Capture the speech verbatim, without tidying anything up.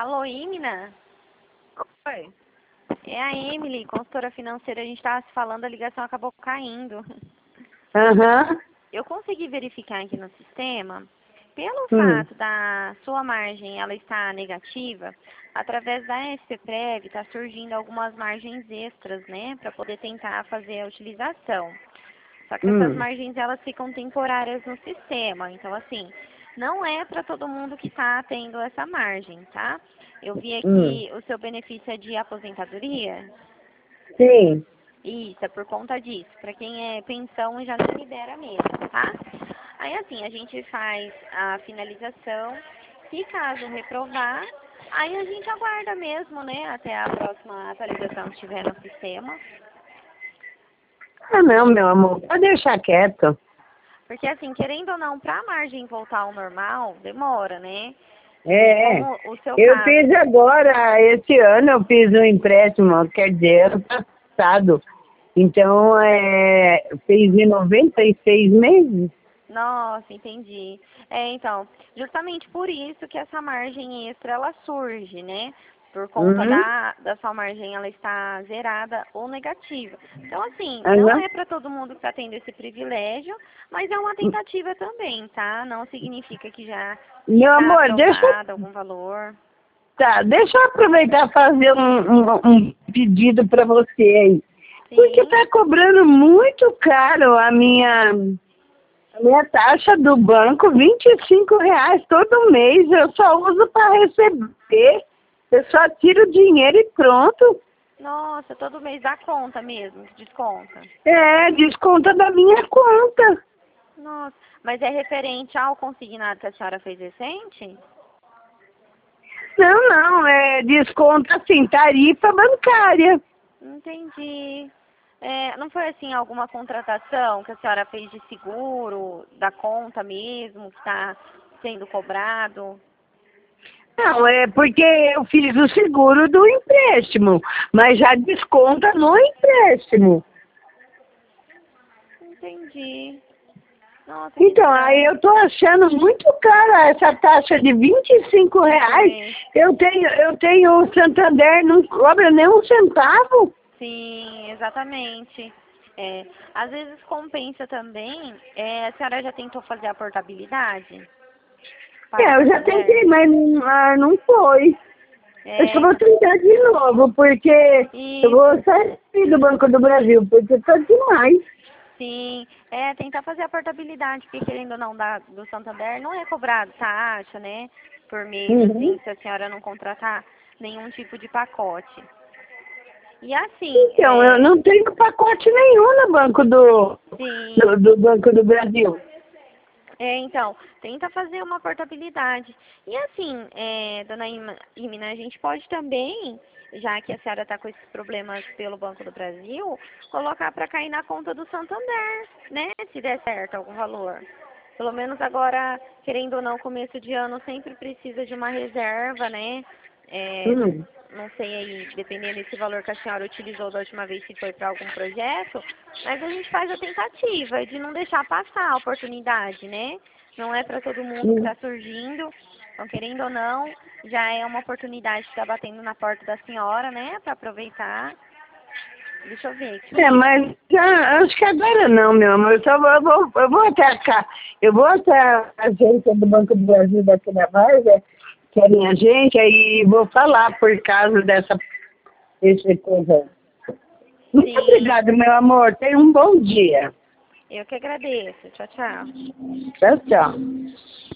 Alô, Imina? Oi. É a Emily, consultora financeira. A gente estava se falando, a ligação acabou caindo. Aham. Uhum. Eu consegui verificar aqui no sistema, pelo Hum. fato da sua margem ela estar negativa, através da S P Prev está surgindo algumas margens extras, né, para poder tentar fazer a utilização. Só que essas Hum. margens elas ficam temporárias no sistema, então assim, não é para todo mundo que está tendo essa margem, tá? Eu vi Hum. aqui o seu benefício é de aposentadoria. Sim. Isso, é por conta disso. Para quem é pensão já não libera mesmo, tá? Aí assim, a gente faz a finalização. Se caso reprovar, aí a gente aguarda mesmo, né? Até a próxima atualização que estiver no sistema. Ah, não, meu amor. Pode deixar quieto. Porque assim, querendo ou não, para a margem voltar ao normal, demora, né? E É. como o seu Eu caso... fiz agora, esse ano eu fiz um empréstimo, quer dizer, ano passado. Então, é, fez em noventa e seis meses. Nossa, entendi. É, então, justamente por isso que essa margem extra ela surge, né? Por conta Uhum. da, da sua margem ela está zerada ou negativa. Então, assim, não Aham. é para todo mundo que está tendo esse privilégio, mas é uma tentativa também, tá? Não significa que já Meu está amor, deixa, aprovado algum valor. tá, deixa eu aproveitar e fazer um, um, um pedido para você aí. Porque Sim. tá cobrando muito caro a minha, a minha taxa do banco, vinte e cinco reais todo mês. Eu só uso para receber. Eu só tiro o dinheiro e pronto. Nossa, todo mês dá conta mesmo, desconta. É, desconta da minha conta. Nossa, mas é referente ao consignado que a senhora fez recente? Não, não, é desconto assim, tarifa bancária. Entendi. É, não foi assim alguma contratação que a senhora fez de seguro, da conta mesmo, que está sendo cobrado? Não, é porque eu fiz o seguro do empréstimo, mas já desconta no empréstimo. Entendi. Nossa, que Então, aí estranho. eu tô achando muito cara essa taxa de vinte e cinco Por reais. mês. Eu tenho, eu tenho o Santander, não cobra nem um centavo. Sim, exatamente. É, às vezes compensa também. É, a senhora já tentou fazer a portabilidade para o É, eu já Santander? tentei, mas não, ah, não foi. Acho que eu É, vou tentar de novo, porque eu isso. vou sair do Banco do Brasil, porque tá demais. Sim, é tentar fazer a portabilidade, porque querendo ou não, da, do Santander não é cobrado taxa, né? Por mês, Uhum. assim, se a senhora não contratar nenhum tipo de pacote. E assim, Então, eu é, não tenho pacote nenhum no Banco do, sim, do, do Banco do Brasil. é, então, tenta fazer uma portabilidade. E assim, é, dona Ima- Imina, a gente pode também, já que a senhora está com esses problemas pelo Banco do Brasil, colocar para cair na conta do Santander, né? Se der certo algum valor. Pelo menos agora, querendo ou não, começo de ano sempre precisa de uma reserva, né? É, Hum. não sei aí, dependendo desse valor que a senhora utilizou da última vez, se foi para algum projeto, mas a gente faz a tentativa de não deixar passar a oportunidade, né? Não é para todo mundo que Hum. está surgindo, então querendo ou não, já é uma oportunidade que está batendo na porta da senhora, né? Para aproveitar. Deixa eu ver É, aqui. mas ah, acho que agora não, meu amor. Eu, só vou, eu, vou, eu vou até cá. Eu vou até a agência do Banco do Brasil daqui da Várzea, que é a minha agência, e vou falar por causa dessa esse coisa. Muito Sim, obrigada, meu amor. Tenha um bom dia. eu que agradeço. Tchau, tchau. Tchau, tchau.